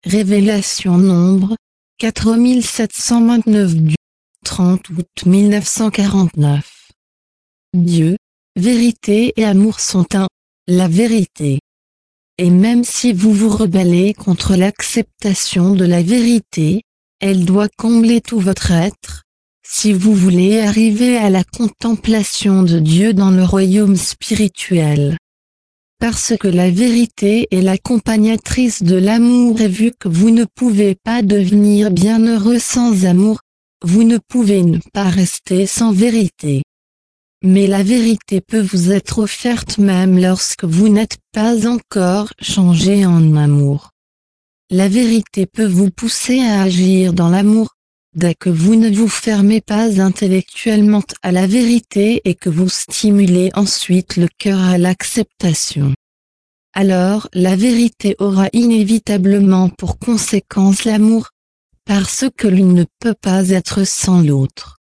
Révélation Nombre, 4729 du 30 août 1949. Dieu, vérité et amour sont un, la vérité. Et même si vous vous rebellez contre l'acceptation de la vérité, elle doit combler tout votre être, si vous voulez arriver à la contemplation de Dieu dans le royaume spirituel. Parce que la vérité est l'accompagnatrice de l'amour et vu que vous ne pouvez pas devenir bienheureux sans amour, vous ne pouvez pas rester sans vérité. Mais la vérité peut vous être offerte même lorsque vous n'êtes pas encore changé en amour. La vérité peut vous pousser à agir dans l'amour, dès que vous ne vous fermez pas intellectuellement à la vérité et que vous stimulez ensuite le cœur à l'acceptation. Alors la vérité aura inévitablement pour conséquence l'amour, parce que l'une ne peut pas être sans l'autre.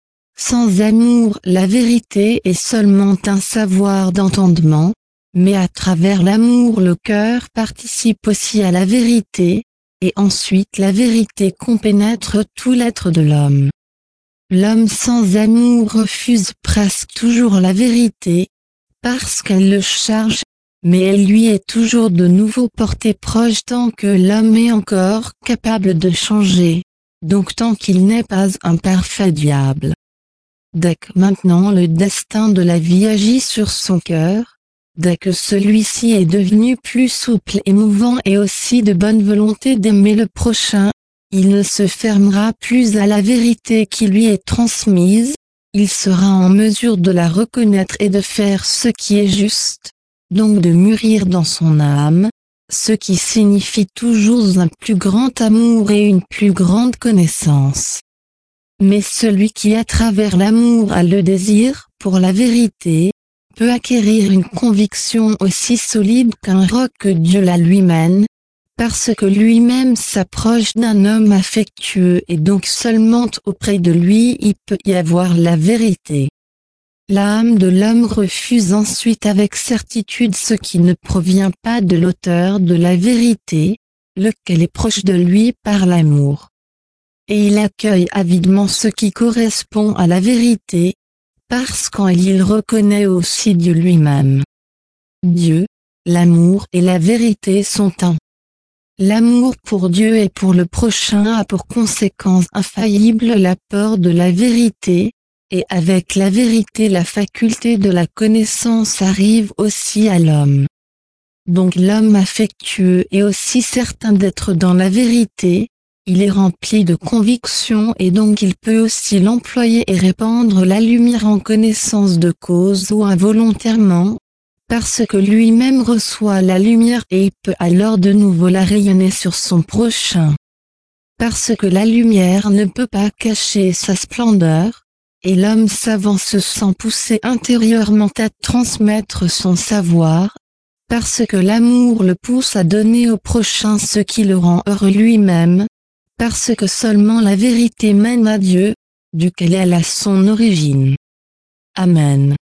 Sans amour, la vérité est seulement un savoir d'entendement, mais à travers l'amour le cœur participe aussi à la vérité, et ensuite la vérité compénètre tout l'être de l'homme. L'homme sans amour refuse presque toujours la vérité, parce qu'elle le charge, mais elle lui est toujours de nouveau portée proche tant que l'homme est encore capable de changer, donc tant qu'il n'est pas un parfait diable. Dès que maintenant le destin de la vie agit sur son cœur, dès que celui-ci est devenu plus souple et mouvant et aussi de bonne volonté d'aimer le prochain, il ne se fermera plus à la vérité qui lui est transmise, il sera en mesure de la reconnaître et de faire ce qui est juste, donc de mûrir dans son âme, ce qui signifie toujours un plus grand amour et une plus grande connaissance. Mais celui qui à travers l'amour a le désir pour la vérité, peut acquérir une conviction aussi solide qu'un roc que Dieu l'a lui-même, parce que lui-même s'approche d'un homme affectueux et donc seulement auprès de lui il peut y avoir la vérité. L'âme de l'homme refuse ensuite avec certitude ce qui ne provient pas de l'auteur de la vérité, lequel est proche de lui par l'amour. Et il accueille avidement ce qui correspond à la vérité, parce qu'il reconnaît aussi Dieu lui-même. Dieu, l'amour et la vérité sont un. L'amour pour Dieu et pour le prochain a pour conséquence infaillible l'apport de la vérité, et avec la vérité la faculté de la connaissance arrive aussi à l'homme. Donc l'homme affectueux est aussi certain d'être dans la vérité, il est rempli de conviction et donc il peut aussi l'employer et répandre la lumière en connaissance de cause ou involontairement, parce que lui-même reçoit la lumière et il peut alors de nouveau la rayonner sur son prochain. Parce que la lumière ne peut pas cacher sa splendeur, et l'homme savant se sent poussé intérieurement à transmettre son savoir, parce que l'amour le pousse à donner au prochain ce qui le rend heureux lui-même, parce que seulement la vérité mène à Dieu, duquel elle a son origine. Amen.